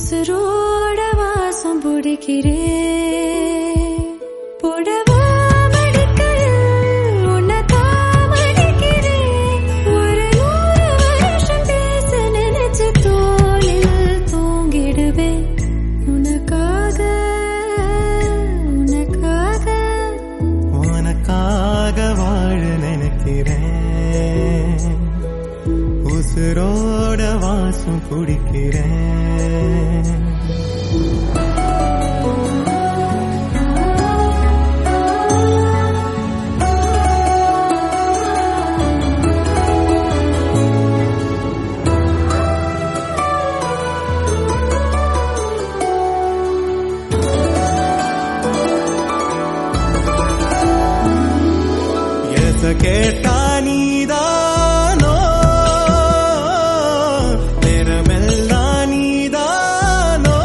உசுரோட வாசம் பிடிக்கிறேன் புடவா மடிக்கையில் உன்னை தாமடிக்கிறேன் ஒரு 100 வருஷம் பேச நினைச்சு தோளில் தூங்கிடுவேன் உனக்காக உனக்காக உனக்காக வாழ நினைக்கிறேன் உசுரோட வாசம் பிடிக்கிறேன் கேட்டா நீதானோ நேரமெல்லாம் நீதானோ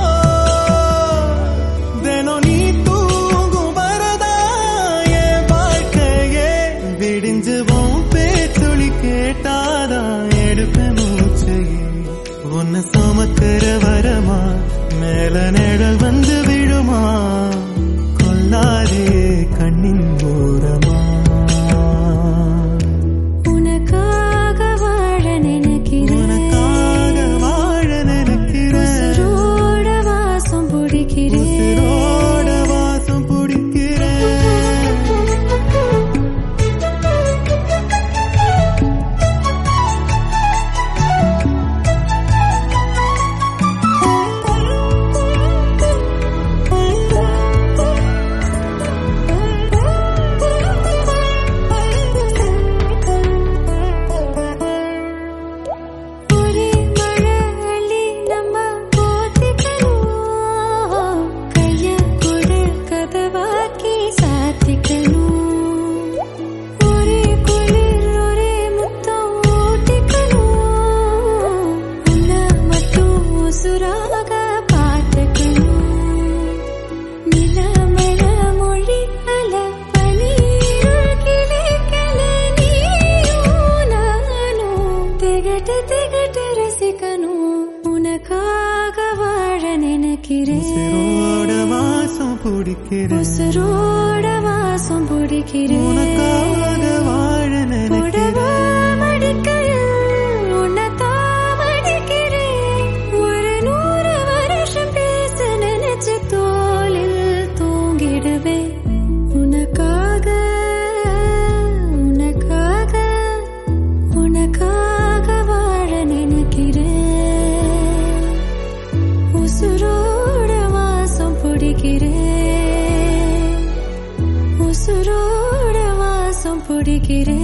தினம் நீ தூங்கும் வரதா என் வாழ்க்கையே விடிஞ்சுவோம் பேத்துளி கேட்டாதான் எடுப்பேன் மூச்சையே உன்னை சுமக்கிற வரமா மேல நிழல் வந்து விழுமா கொல்லாதே கண்ணின் ஓரமா உசுரோட வாசம் பிடிக்கிறேன் உசுரோட வாசம் பிடிக்கிறேன் உனக்காக வாழ நினைக்கிறேன் மடிக்கையில் உன்னை தாமடிக்கிறேன் ஒரு 100 வருஷம் பேச நினைச்சு தோளில் தூங்கிடுவேன் உனக்காக உனக்காக உனக்காக வாழ நினைக்கிறேன் உசுரோட வாசம் பிடிக்கிறேன் உசுரோட வாசம் பிடிக்கிறேன்